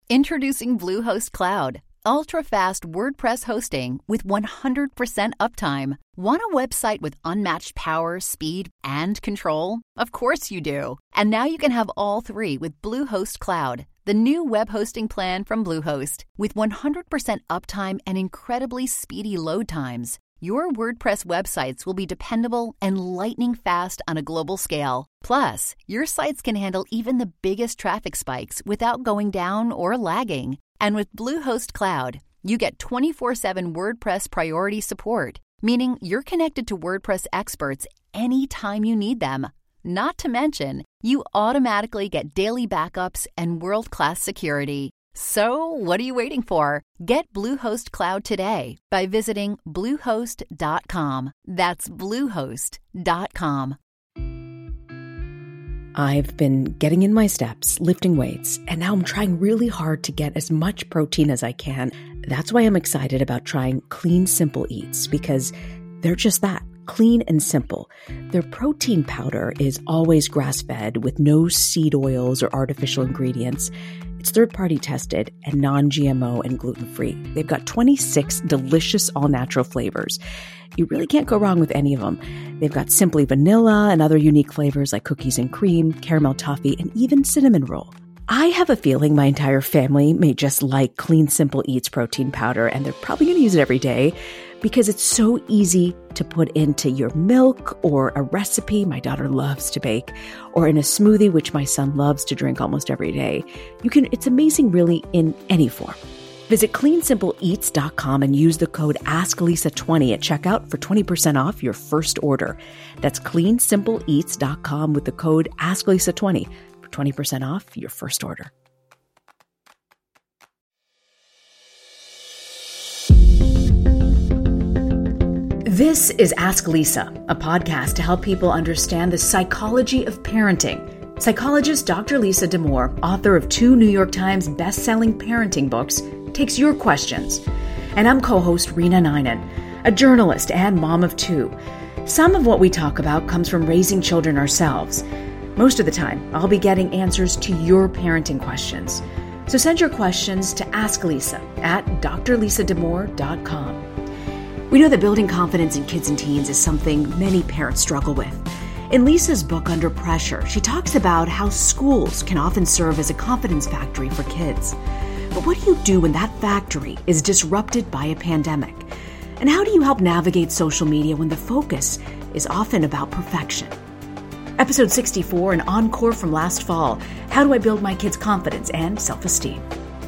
Introducing Bluehost Cloud, ultra-fast WordPress hosting with 100% uptime. Want a website with unmatched power, speed, and control? Of course you do. And now you can have all three with Bluehost Cloud, the new web hosting plan from Bluehost. With 100% uptime and incredibly speedy load times, your WordPress websites will be dependable and lightning fast on a global scale. Plus, your sites can handle even the biggest traffic spikes without going down or lagging. And with Bluehost Cloud, you get 24/7 WordPress priority support, meaning you're connected to WordPress experts anytime you need them. Not to mention, you automatically get daily backups and world-class security. So, what are you waiting for? Get Bluehost Cloud today by visiting Bluehost.com. That's Bluehost.com. I've been getting in my steps, lifting weights, and now I'm trying really hard to get as much protein as I can. That's why I'm excited about trying Clean Simple Eats, because they're just that, clean and simple. Their protein powder is always grass-fed with no seed oils or artificial ingredients. It's third-party tested and non-GMO and gluten-free. They've got 26 delicious all-natural flavors. You really can't go wrong with any of them. They've got Simply Vanilla and other unique flavors like cookies and cream, caramel toffee, and even cinnamon roll. I have a feeling my entire family may just like Clean Simple Eats protein powder, and they're probably going to use it every day because it's so easy to put into your milk or a recipe my daughter loves to bake, or in a smoothie which my son loves to drink almost every day. It's amazing really in any form. Visit cleansimpleeats.com and use the code AskLisa20 at checkout for 20% off your first order. That's cleansimpleeats.com with the code AskLisa20 for 20% off your first order. This is Ask Lisa, a podcast to help people understand the psychology of parenting. Psychologist Dr. Lisa Damour, author of 2 New York Times best-selling parenting books, takes your questions. And I'm co-host Rena Ninan, a journalist and mom of 2. Some of what we talk about comes from raising children ourselves. Most of the time, I'll be getting answers to your parenting questions. So send your questions to Ask Lisa at drlisadamour.com. We know that building confidence in kids and teens is something many parents struggle with. In Lisa's book, Under Pressure, she talks about how schools can often serve as a confidence factory for kids. But what do you do when that factory is disrupted by a pandemic? And how do you help navigate social media when the focus is often about perfection? Episode 64, an encore from last fall, How Do I Build My Kids' Confidence and Self-Esteem?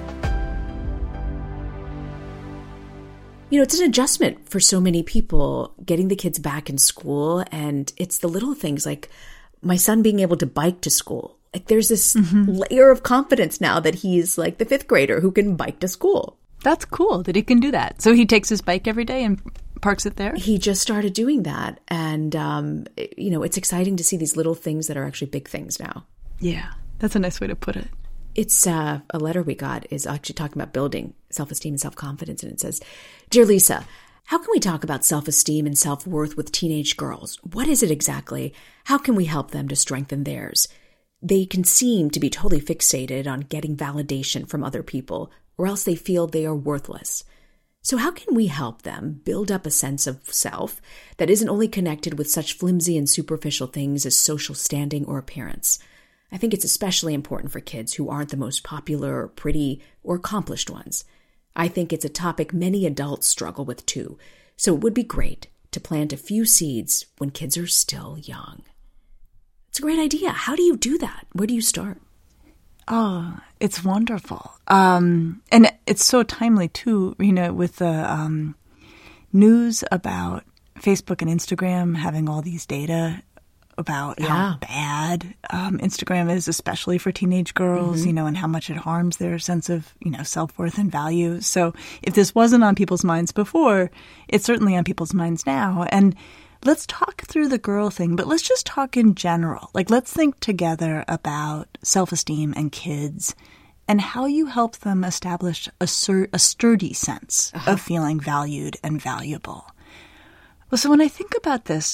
You know, it's an adjustment for so many people getting the kids back in school, and it's the little things like my son being able to bike to school. Like there's this layer of confidence now that he's like the 5th grader who can bike to school. That's cool that he can do that. So he takes his bike every day and parks it there? He just started doing that. And, it's exciting to see these little things that are actually big things now. Yeah, that's a nice way to put it. It's a letter we got is actually talking about building self-esteem and self-confidence. And it says, Dear Lisa, how can we talk about self-esteem and self-worth with teenage girls? What is it exactly? How can we help them to strengthen theirs? They can seem to be totally fixated on getting validation from other people, or else they feel they are worthless. So how can we help them build up a sense of self that isn't only connected with such flimsy and superficial things as social standing or appearance? I think it's especially important for kids who aren't the most popular, or pretty, or accomplished ones. I think it's a topic many adults struggle with too, so it would be great to plant a few seeds when kids are still young. It's a great idea. How do you do that? Where do you start? Oh, it's wonderful. And it's so timely too, Rena, with the news about Facebook and Instagram having all these data about how bad Instagram is, especially for teenage girls, and how much it harms their sense of, self-worth and value. So if this wasn't on people's minds before, it's certainly on people's minds now. And let's talk through the girl thing, but let's just talk in general. Like, let's think together about self-esteem and kids and how you help them establish a sturdy sense of feeling valued and valuable. Well, so when I think about this,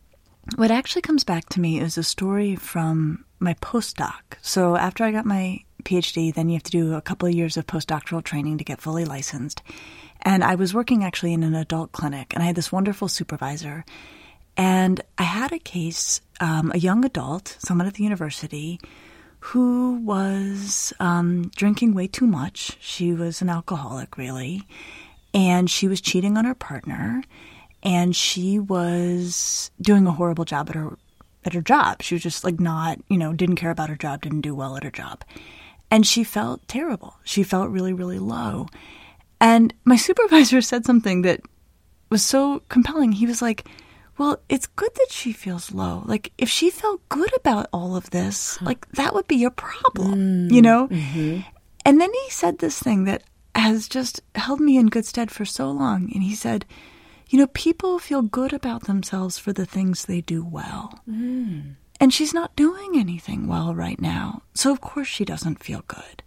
what actually comes back to me is a story from my postdoc. So after I got my PhD, then you have to do a couple of years of postdoctoral training to get fully licensed. And I was working actually in an adult clinic, and I had this wonderful supervisor. And I had a case, a young adult, someone at the university, who was drinking way too much. She was an alcoholic, really. And she was cheating on her partner. And she was doing a horrible job at her job. She was just like not, didn't care about her job, didn't do well at her job. And she felt terrible. She felt really, really low. And my supervisor said something that was so compelling. He was like, well, it's good that she feels low. Like, if she felt good about all of this, like, that would be your problem, Mm-hmm. And then he said this thing that has just held me in good stead for so long. And he said, people feel good about themselves for the things they do well. Mm. And she's not doing anything well right now. So, of course, she doesn't feel good.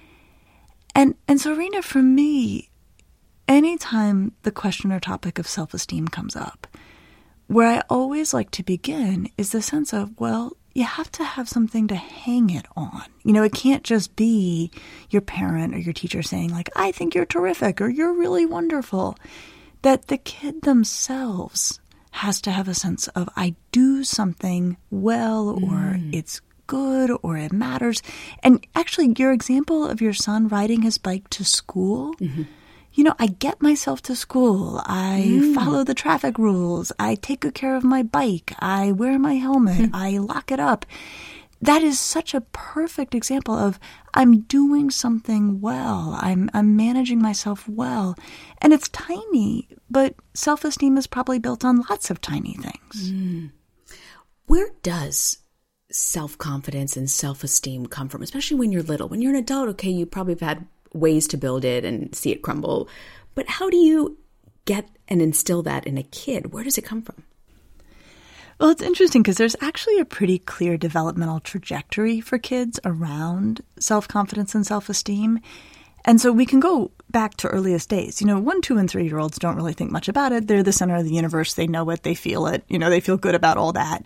And so, Rena, for me, anytime the question or topic of self-esteem comes up, where I always like to begin is the sense of, well, you have to have something to hang it on. It can't just be your parent or your teacher saying, like, I think you're terrific or you're really wonderful. That the kid themselves has to have a sense of, I do something well, or it's good, or it matters. And actually, your example of your son riding his bike to school, I get myself to school. I follow the traffic rules. I take good care of my bike. I wear my helmet. I lock it up. That is such a perfect example of I'm doing something well. I'm managing myself well. And it's tiny, but self-esteem is probably built on lots of tiny things. Where does self-confidence and self-esteem come from, especially when you're little? When you're an adult, okay, you probably have had ways to build it and see it crumble. But how do you get and instill that in a kid? Where does it come from? Well, it's interesting because there's actually a pretty clear developmental trajectory for kids around self-confidence and self-esteem. And so we can go back to earliest days. 1, 2, and 3-year-olds don't really think much about it. They're the center of the universe. They know it. They feel it. They feel good about all that.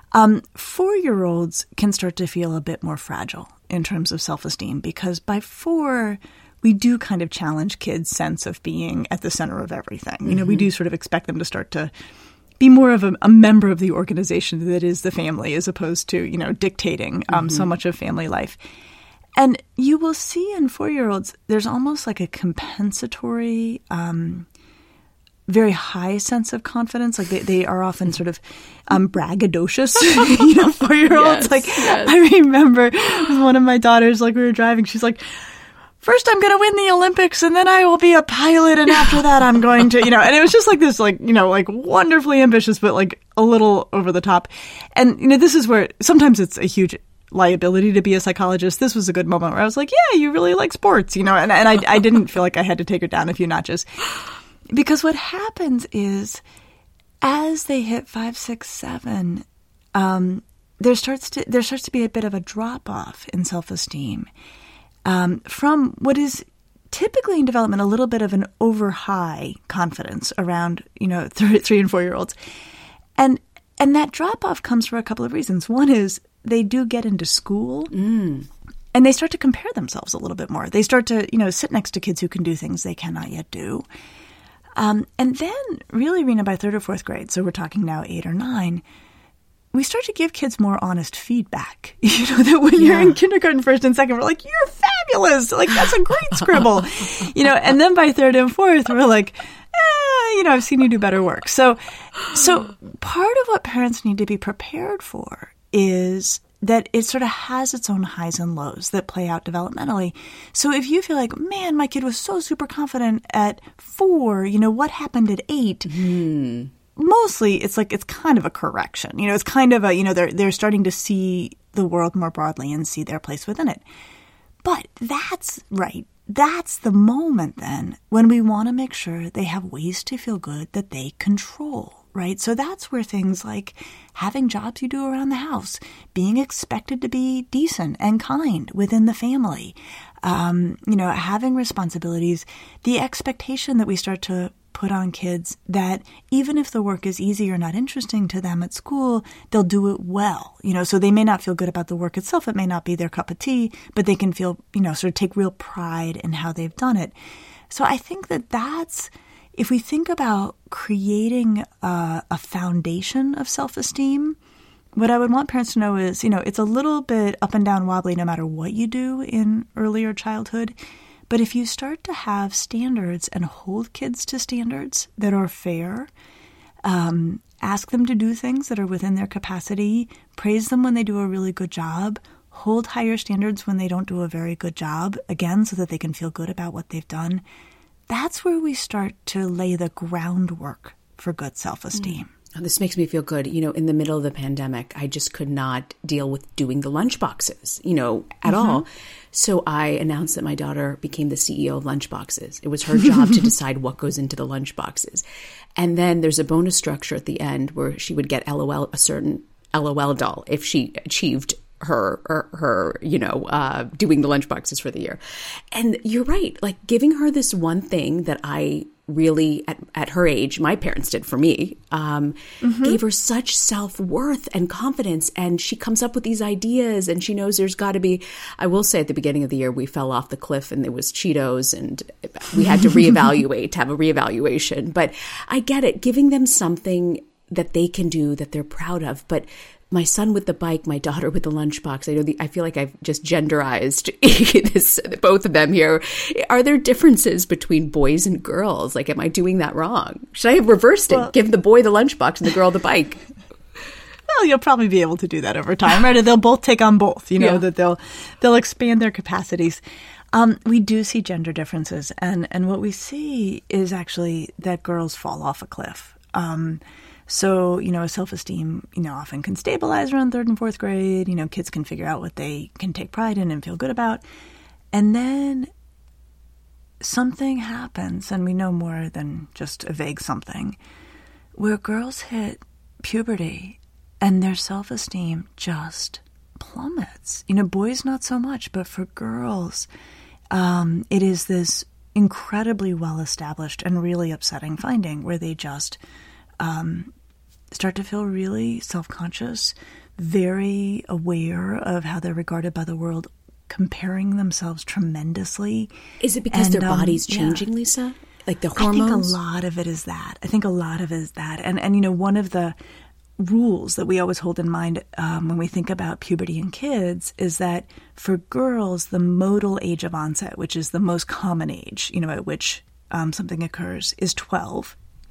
4-year-olds can start to feel a bit more fragile in terms of self-esteem because by 4, we do kind of challenge kids' sense of being at the center of everything. We do sort of expect them to start to be more of a member of the organization that is the family as opposed to, dictating so much of family life. And you will see in 4-year-olds, there's almost like a compensatory, very high sense of confidence. Like they are often sort of braggadocious, 4-year-olds. Yes. I remember with one of my daughters, we were driving, she's like, first I'm going to win the Olympics and then I will be a pilot. And after that, I'm going to, and it was just like this, wonderfully ambitious, but a little over the top. And, this is where sometimes it's a huge liability to be a psychologist. This was a good moment where I was like, yeah, you really like sports, and I didn't feel like I had to take her down a few notches. Because what happens is as they hit 5, 6, 7, there starts to be a bit of a drop off in self-esteem. From what is typically in development a little bit of an over-high confidence around, 3 and 4-year-olds. And that drop-off comes for a couple of reasons. One is they do get into school and they start to compare themselves a little bit more. They start to, sit next to kids who can do things they cannot yet do. And then really, Rena, by 3rd or 4th grade, so we're talking now 8 or 9, we start to give kids more honest feedback. That when you're in kindergarten, 1st and 2nd, we're like, you're fabulous. That's a great scribble. And then by 3rd and 4th, we're like, I've seen you do better work. So part of what parents need to be prepared for is that it sort of has its own highs and lows that play out developmentally. So if you feel like, man, my kid was so super confident at 4, what happened at 8? Mostly it's kind of a correction. It's kind of a, they're starting to see the world more broadly and see their place within it. But that's right. That's the moment then when we want to make sure they have ways to feel good that they control, right? So that's where things like having jobs you do around the house, being expected to be decent and kind within the family, having responsibilities, the expectation that we start to put on kids that even if the work is easy or not interesting to them at school, they'll do it well. So they may not feel good about the work itself. It may not be their cup of tea, but they can feel, sort of take real pride in how they've done it. So I think that's, if we think about creating a foundation of self-esteem, what I would want parents to know is, it's a little bit up and down wobbly no matter what you do in earlier childhood. But if you start to have standards and hold kids to standards that are fair, ask them to do things that are within their capacity, praise them when they do a really good job, hold higher standards when they don't do a very good job, again, so that they can feel good about what they've done, that's where we start to lay the groundwork for good self-esteem. This makes me feel good. In the middle of the pandemic, I just could not deal with doing the lunch boxes, at all. So I announced that my daughter became the CEO of lunch boxes. It was her job to decide what goes into the lunch boxes. And then there's a bonus structure at the end where she would get a certain LOL doll if she achieved her doing the lunch boxes for the year. And you're right, like giving her this one thing that I really, at her age, my parents did for me, gave her such self-worth and confidence. And she comes up with these ideas and she knows there's got to be, I will say at the beginning of the year, we fell off the cliff and there was Cheetos and we had to reevaluate, have a reevaluation. But I get it, giving them something that they can do that they're proud of. But my son with the bike, my daughter with the lunchbox. I feel like I've just genderized both of them here. Are there differences between boys and girls? Like, am I doing that wrong? Should I have reversed it? Give the boy the lunchbox and the girl the bike? Well, you'll probably be able to do that over time, right? They'll both take on both. That they'll expand their capacities. We do see gender differences, and what we see is actually that girls fall off a cliff. So, self-esteem, often can stabilize around 3rd and 4th grade. Kids can figure out what they can take pride in and feel good about. And then something happens, and we know more than just a vague something, where girls hit puberty and their self-esteem just plummets. Boys not so much, but for girls, it is this incredibly well-established and really upsetting finding where they just start to feel really self-conscious, very aware of how they're regarded by the world, comparing themselves tremendously. Is it because their body's changing, Lisa? Like the hormones? I think a lot of it is that. And one of the rules that we always hold in mind when we think about puberty in kids is that for girls, the modal age of onset, which is the most common age, at which something occurs, is 12.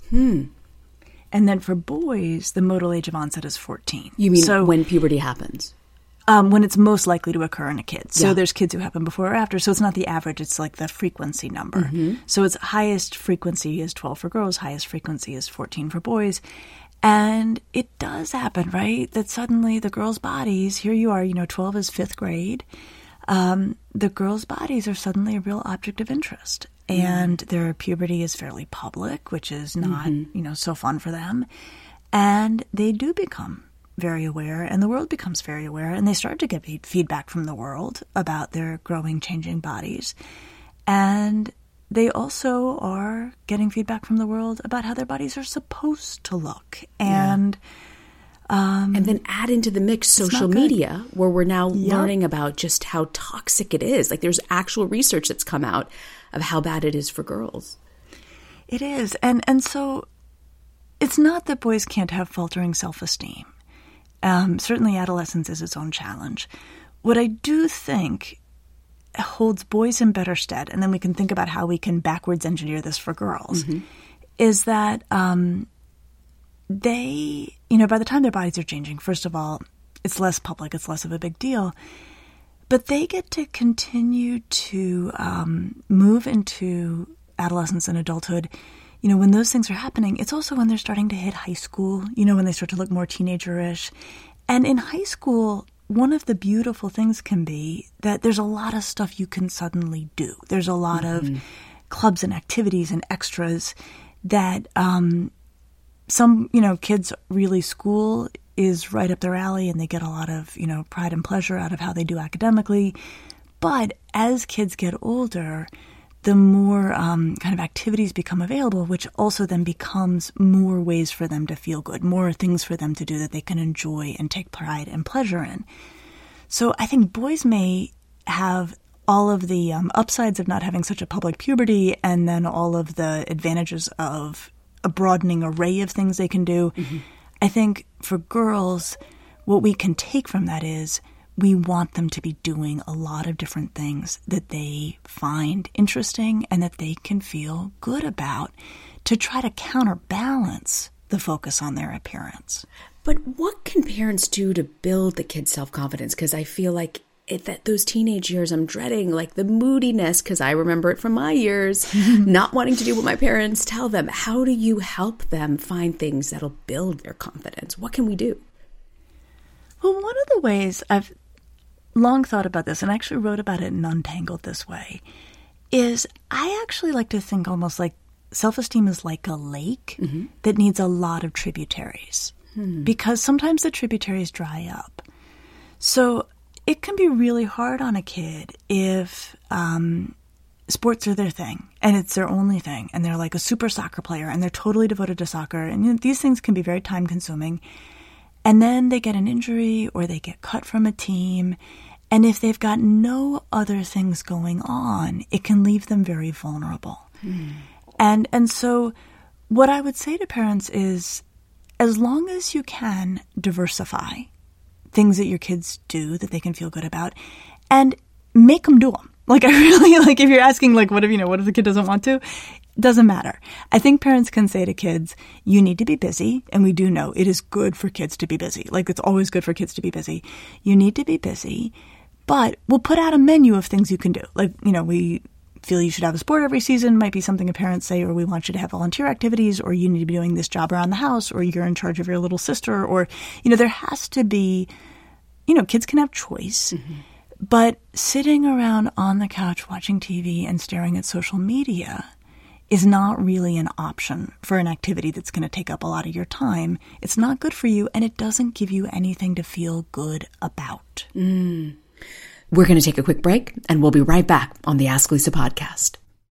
And then for boys, the modal age of onset is 14. You mean when puberty happens? When it's most likely to occur in a kid. So there's kids who happen before or after. So it's not the average. It's like the frequency number. So its highest frequency is 12 for girls. Highest frequency is 14 for boys. And it does happen, right? That suddenly the girls' bodies, here you are, 12 is 5th grade. The girls' bodies are suddenly a real object of interest. And their puberty is fairly public, which is not, so fun for them. And they do become very aware, and the world becomes very aware, and they start to get feedback from the world about their growing, changing bodies. And they also are getting feedback from the world about how their bodies are supposed to look. And then add into the mix social media, where we're now learning about just how toxic it is. Like there's actual research that's come out of how bad it is for girls. It is. And so it's not that boys can't have faltering self-esteem. Certainly adolescence is its own challenge. What I do think holds boys in better stead, and then we can think about how we can backwards engineer this for girls, is that they, by the time their bodies are changing, first of all, it's less public, it's less of a big deal. But they get to continue to move into adolescence and adulthood. When those things are happening, it's also when they're starting to hit high school, when they start to look more teenager-ish. And in high school, one of the beautiful things can be that there's a lot of stuff you can suddenly do. There's a lot of clubs and activities and extras that some, kids really, school is right up their alley and they get a lot of, pride and pleasure out of how they do academically. But as kids get older, the more kind of activities become available, which also then becomes more ways for them to feel good, more things for them to do that they can enjoy and take pride and pleasure in. So I think boys may have all of the upsides of not having such a public puberty, and then all of the advantages of a broadening array of things they can do. Mm-hmm. I think for girls, what we can take from that is we want them to be doing a lot of different things that they find interesting and that they can feel good about to try to counterbalance the focus on their appearance. But what can parents do to build the kids' self-confidence? Because I feel like that those teenage years, I'm dreading like the moodiness, because I remember it from my years, not wanting to do what my parents tell them. How do you help them find things that'll build their confidence? What can we do? Well, one of the ways I've long thought about this, and I actually wrote about it in Untangled this way, is I actually like to think almost like self-esteem is like a lake that needs a lot of tributaries, because sometimes the tributaries dry up. So it can be really hard on a kid if sports are their thing and it's their only thing, and they're like a super soccer player and they're totally devoted to soccer, and these things can be very time-consuming. And then they get an injury or they get cut from a team. And if they've got no other things going on, it can leave them very vulnerable. And so what I would say to parents is, as long as you can diversify things that your kids do that they can feel good about, and make them do them. Like, I really, like, if you're asking, like, what if the kid doesn't want to? Doesn't matter. I think parents can say to kids, you need to be busy. And we do know it is good for kids to be busy. Like, it's always good for kids to be busy. You need to be busy, but we'll put out a menu of things you can do. Like, we feel you should have a sport every season might be something a parents say, or we want you to have volunteer activities, or you need to be doing this job around the house, or you're in charge of your little sister, or, there has to be, kids can have choice. But sitting around on the couch watching TV and staring at social media is not really an option for an activity that's going to take up a lot of your time. It's not good for you, and it doesn't give you anything to feel good about. We're going to take a quick break, and we'll be right back on the Ask Lisa podcast.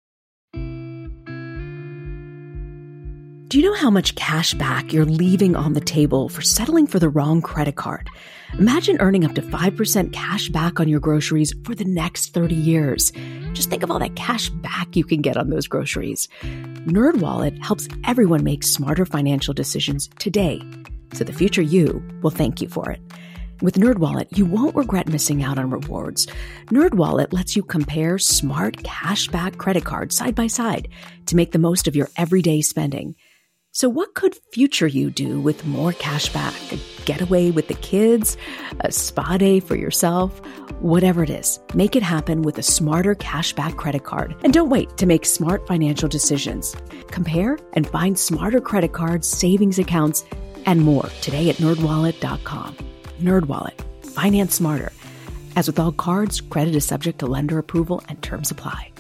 Do you know how much cash back you're leaving on the table for settling for the wrong credit card? Imagine earning up to 5% cash back on your groceries for the next 30 years. Just think of all that cash back you can get on those groceries. NerdWallet helps everyone make smarter financial decisions today, so the future you will thank you for it. With NerdWallet, you won't regret missing out on rewards. NerdWallet lets you compare smart cashback credit cards side by side to make the most of your everyday spending. So what could future you do with more cash back? A getaway with the kids? A spa day for yourself? Whatever it is, make it happen with a smarter cashback credit card. And don't wait to make smart financial decisions. Compare and find smarter credit cards, savings accounts, and more today at nerdwallet.com. NerdWallet. Finance smarter. As with all cards, credit is subject to lender approval and terms apply.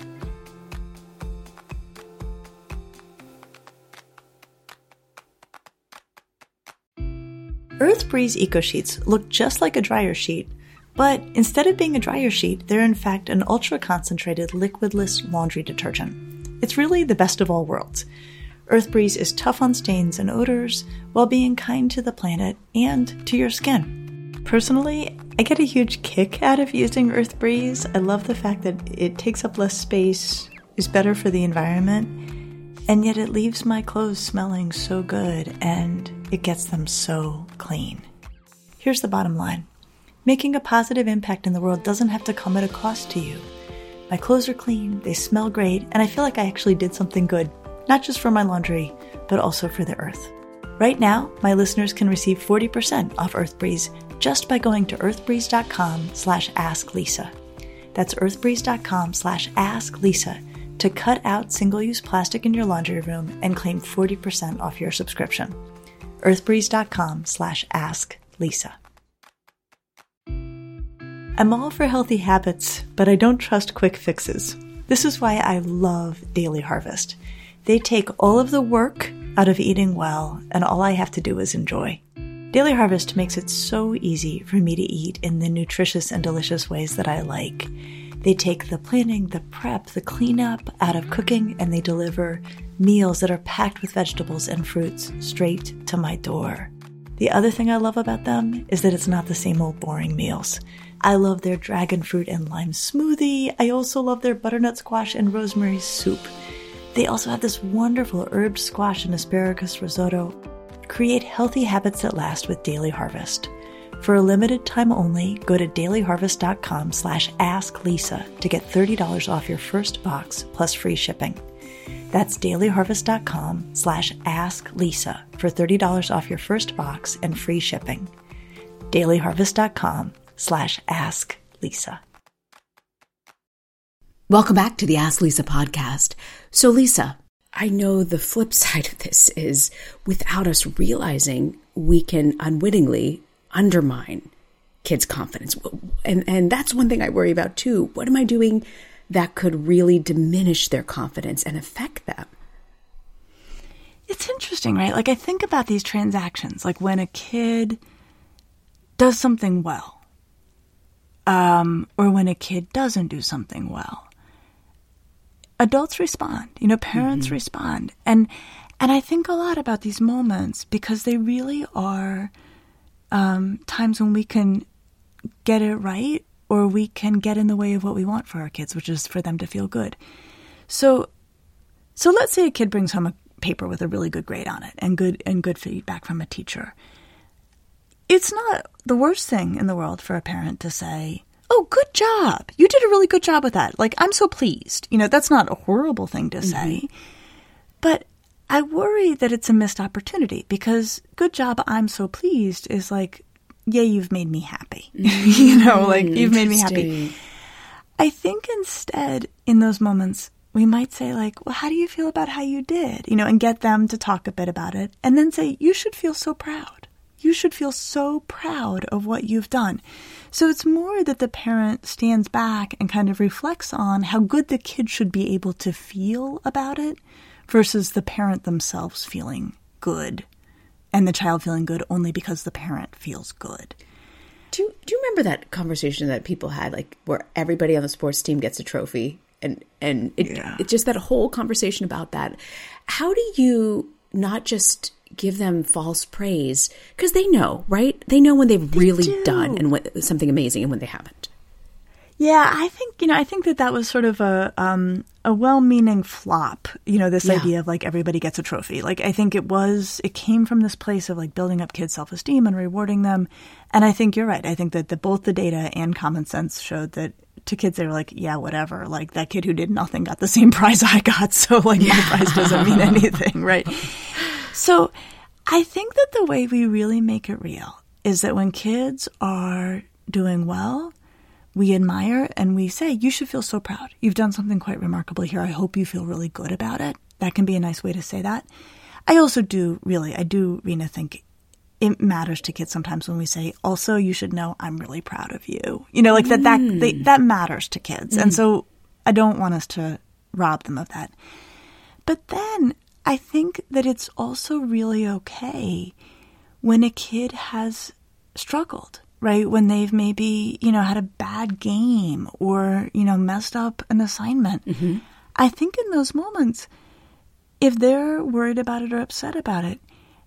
EarthBreeze EcoSheets look just like a dryer sheet, but instead of being a dryer sheet, they're in fact an ultra-concentrated liquidless laundry detergent. It's really the best of all worlds. EarthBreeze is tough on stains and odors while being kind to the planet and to your skin. Personally, I get a huge kick out of using EarthBreeze. I love the fact that it takes up less space, is better for the environment, and yet it leaves my clothes smelling so good, and it gets them so clean. Here's the bottom line. Making a positive impact in the world doesn't have to come at a cost to you. My clothes are clean, they smell great, and I feel like I actually did something good, not just for my laundry, but also for the earth. Right now, my listeners can receive 40% off EarthBreeze just by going to earthbreeze.com/asklisa. That's earthbreeze.com/asklisa to cut out single-use plastic in your laundry room and claim 40% off your subscription. earthbreeze.com/asklisa. I'm all for healthy habits, but I don't trust quick fixes. This is why I love Daily Harvest. They take all of the work out of eating well, and all I have to do is enjoy. Daily Harvest makes it so easy for me to eat in the nutritious and delicious ways that I like. They take the planning, the prep, the cleanup out of cooking, and they deliver meals that are packed with vegetables and fruits straight to my door. The other thing I love about them is that it's not the same old boring meals. I love their dragon fruit and lime smoothie. I also love their butternut squash and rosemary soup. They also have this wonderful herbed squash and asparagus risotto. Create healthy habits that last with Daily Harvest. For a limited time only, go to dailyharvest.com/asklisa to get $30 off your first box plus free shipping. That's dailyharvest.com/asklisa for $30 off your first box and free shipping. dailyharvest.com/asklisa. Welcome back to the Ask Lisa podcast. So Lisa, I know the flip side of this is without us realizing, we can unwittingly undermine kids' confidence. And that's one thing I worry about too. What am I doing that could really diminish their confidence and affect them? It's interesting, right? Like I think about these transactions, like when a kid does something well, or when a kid doesn't do something well. Adults respond, parents respond. And I think a lot about these moments because they really are times when we can get it right or we can get in the way of what we want for our kids, which is for them to feel good. So let's say a kid brings home a paper with a really good grade on it and good feedback from a teacher. It's not the worst thing in the world for a parent to say, "Oh, good job. You did a really good job with that. Like, I'm so pleased." That's not a horrible thing to say. But I worry that it's a missed opportunity because good job, I'm so pleased is like, yeah, you've made me happy. You've made me happy. I think instead in those moments, we might say like, well, how do you feel about how you did? And get them to talk a bit about it and then say, you should feel so proud. You should feel so proud of what you've done. So it's more that the parent stands back and kind of reflects on how good the kid should be able to feel about it versus the parent themselves feeling good and the child feeling good only because the parent feels good. Do you remember that conversation that people had, like where everybody on the sports team gets a trophy and it's just that whole conversation about that? How do you not just give them false praise? Because they know, right? They know when they've really done and something amazing and when they haven't. Yeah, I think that was sort of a well-meaning flop, this idea of like everybody gets a trophy. Like I think it came from this place of like building up kids' self-esteem and rewarding them. And I think you're right. I think that both the data and common sense showed that to kids, they were like, yeah, whatever. Like that kid who did nothing got the same prize I got. So like my prize doesn't mean anything, right? So I think that the way we really make it real is that when kids are doing well, we admire and we say, you should feel so proud. You've done something quite remarkable here. I hope you feel really good about it. That can be a nice way to say that. I do, Rena, think it matters to kids sometimes when we say, also, you should know I'm really proud of you. That matters to kids. And so I don't want us to rob them of that. But then I think that it's also really okay when a kid has struggled, right? When they've maybe, had a bad game or, messed up an assignment. Mm-hmm. I think in those moments, if they're worried about it or upset about it,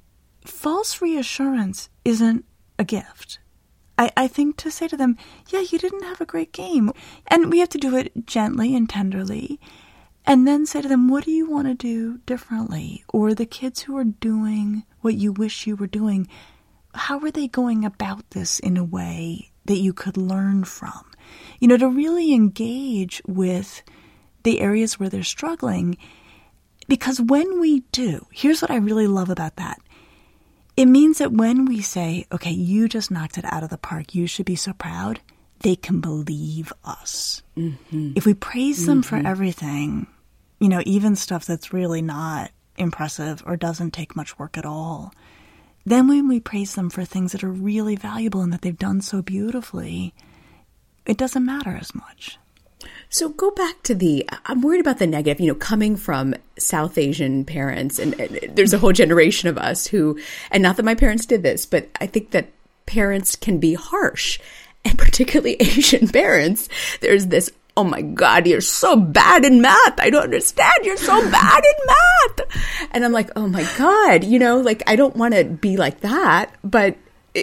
false reassurance isn't a gift. I think to say to them, yeah, you didn't have a great game. And we have to do it gently and tenderly. And then say to them, what do you want to do differently? Or the kids who are doing what you wish you were doing, how are they going about this in a way that you could learn from? To really engage with the areas where they're struggling. Because when we do, here's what I really love about that. It means that when we say, okay, you just knocked it out of the park, you should be so proud, they can believe us. Mm-hmm. If we praise them for everything, even stuff that's really not impressive or doesn't take much work at all, then when we praise them for things that are really valuable and that they've done so beautifully, it doesn't matter as much. So go back to I'm worried about the negative, coming from South Asian parents, and there's a whole generation of us who, and not that my parents did this, but I think that parents can be harsh. And particularly Asian parents, there's this oh my God, you're so bad in math. I don't understand. You're so bad in math. And I'm like, oh my God, like I don't want to be like that. But,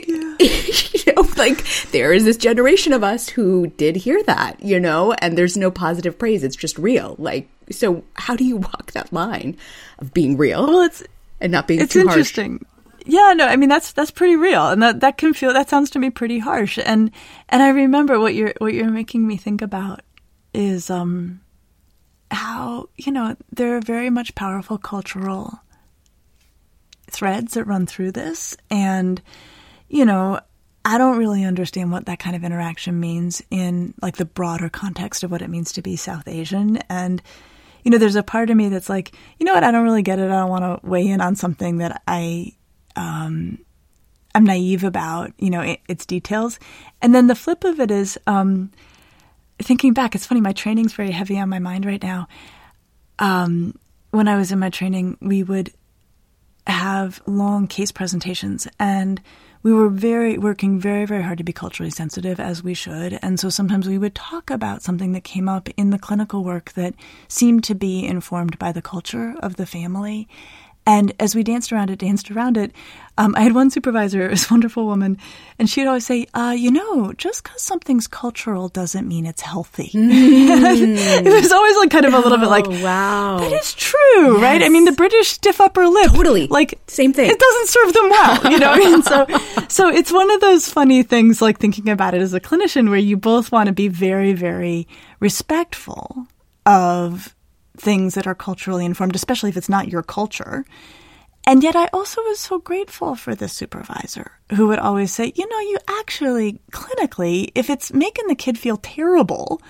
like there is this generation of us who did hear that, and there's no positive praise. It's just real. Like, so how do you walk that line of being real and not being too harsh? It's interesting. Yeah, no, I mean that's pretty real, and that sounds to me pretty harsh. And I remember what you're making me think about is how there are very much powerful cultural threads that run through this, and I don't really understand what that kind of interaction means in like the broader context of what it means to be South Asian. And there's a part of me that's like, what, I don't really get it. I don't want to weigh in on something that I'm naive about, its details. And then the flip of it is, thinking back, it's funny, my training's very heavy on my mind right now. When I was in my training, we would have long case presentations, and we were working very, very hard to be culturally sensitive, as we should. And so sometimes we would talk about something that came up in the clinical work that seemed to be informed by the culture of the family. And as we danced around it, I had one supervisor, this wonderful woman, and she'd always say, just because something's cultural doesn't mean it's healthy. It was always like kind of a little bit like, wow, that is true, right? I mean, the British stiff upper lip. Totally. Like, same thing. It doesn't serve them well, So it's one of those funny things, like thinking about it as a clinician, where you both want to be very, very respectful of things that are culturally informed, especially if it's not your culture. And yet I also was so grateful for this supervisor who would always say, you actually, clinically, if it's making the kid feel terrible,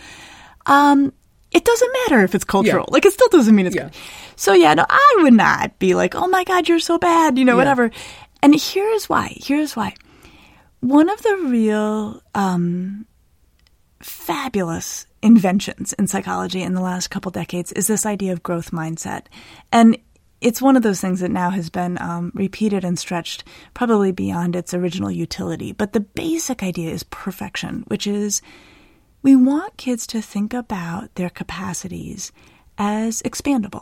it doesn't matter if it's cultural. Yeah. Like, it still doesn't mean it's good. So, I would not be like, oh my God, you're so bad, whatever. And here's why. One of the real fabulous inventions in psychology in the last couple decades is this idea of growth mindset. And it's one of those things that now has been repeated and stretched probably beyond its original utility. But the basic idea is perfection, which is we want kids to think about their capacities as expandable.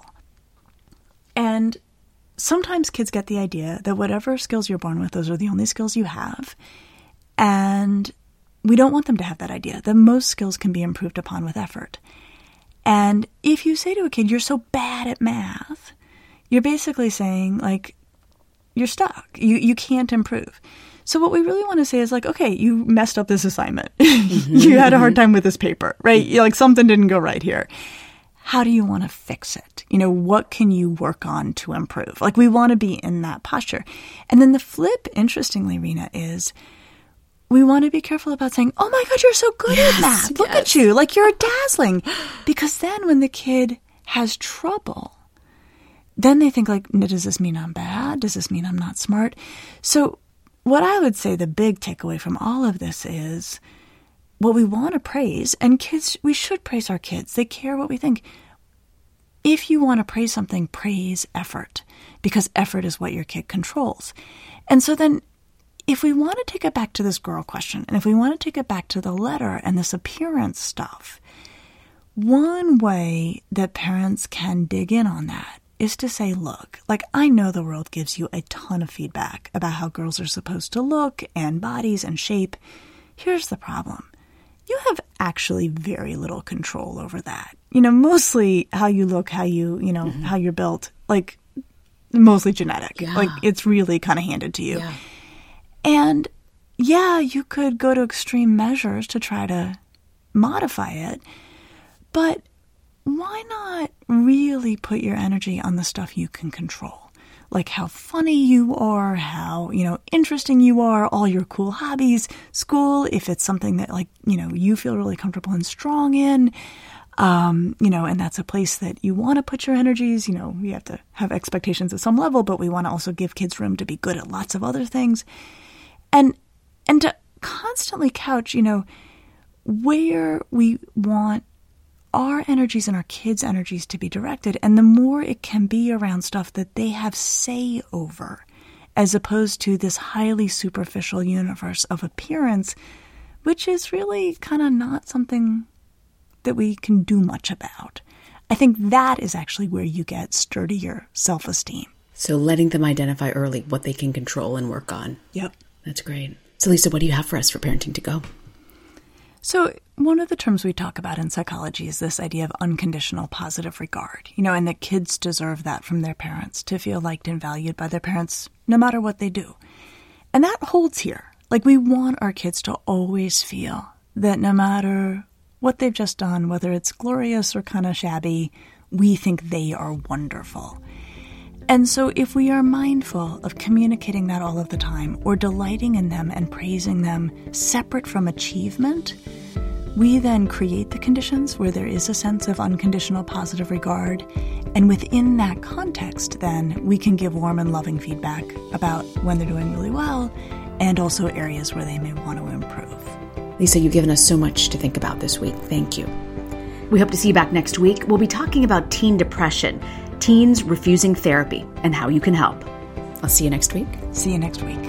And sometimes kids get the idea that whatever skills you're born with, those are the only skills you have. And we don't want them to have that idea, that most skills can be improved upon with effort. And if you say to a kid, you're so bad at math, you're basically saying, like, you're stuck. You can't improve. So what we really want to say is like, okay, you messed up this assignment. You had a hard time with this paper, right? Like something didn't go right here. How do you want to fix it? What can you work on to improve? Like, we want to be in that posture. And then the flip, interestingly, Rena, is we want to be careful about saying, oh my God, you're so good at math. Look at you. Like, you're dazzling. Because then when the kid has trouble, then they think like, does this mean I'm bad? Does this mean I'm not smart? So what I would say the big takeaway from all of this is what we want to praise, and kids, we should praise our kids. They care what we think. If you want to praise something, praise effort, because effort is what your kid controls. And so then if we want to take it back to this girl question, and if we want to take it back to the letter and this appearance stuff, one way that parents can dig in on that is to say, look, like, I know the world gives you a ton of feedback about how girls are supposed to look and bodies and shape. Here's the problem. You have actually very little control over that. Mostly how you look, how you, how you're built, like, mostly genetic. Yeah. Like, it's really kind of handed to you. Yeah. And you could go to extreme measures to try to modify it, but why not really put your energy on the stuff you can control? Like how funny you are, how, interesting you are, all your cool hobbies, school, if it's something that you feel really comfortable and strong in, and that's a place that you want to put your energies. We have to have expectations at some level, but we want to also give kids room to be good at lots of other things. And to constantly couch, where we want our energies and our kids' energies to be directed. And the more it can be around stuff that they have say over, as opposed to this highly superficial universe of appearance, which is really kind of not something that we can do much about. I think that is actually where you get sturdier self-esteem. So letting them identify early what they can control and work on. Yep. That's great. So Lisa, what do you have for us for Parenting to Go? So one of the terms we talk about in psychology is this idea of unconditional positive regard, and that kids deserve that from their parents, to feel liked and valued by their parents no matter what they do. And that holds here. Like, we want our kids to always feel that no matter what they've just done, whether it's glorious or kind of shabby, we think they are wonderful. And so if we are mindful of communicating that all of the time, or delighting in them and praising them separate from achievement, we then create the conditions where there is a sense of unconditional positive regard. And within that context, then, we can give warm and loving feedback about when they're doing really well and also areas where they may want to improve. Lisa, you've given us so much to think about this week. Thank you. We hope to see you back next week. We'll be talking about teen depression, teens refusing therapy, and how you can help. I'll see you next week. See you next week.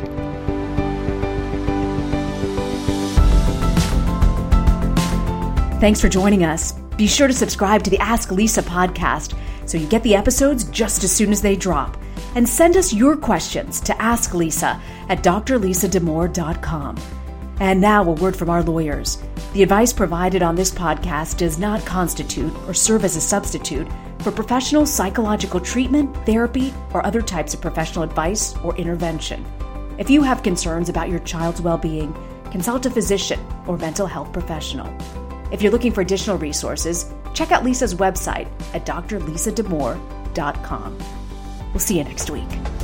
Thanks for joining us. Be sure to subscribe to the Ask Lisa podcast so you get the episodes just as soon as they drop. And send us your questions to asklisa@drlisadamour.com. And now a word from our lawyers. The advice provided on this podcast does not constitute or serve as a substitute for professional psychological treatment, therapy, or other types of professional advice or intervention. If you have concerns about your child's well-being, consult a physician or mental health professional. If you're looking for additional resources, check out Lisa's website at drlisadamour.com. We'll see you next week.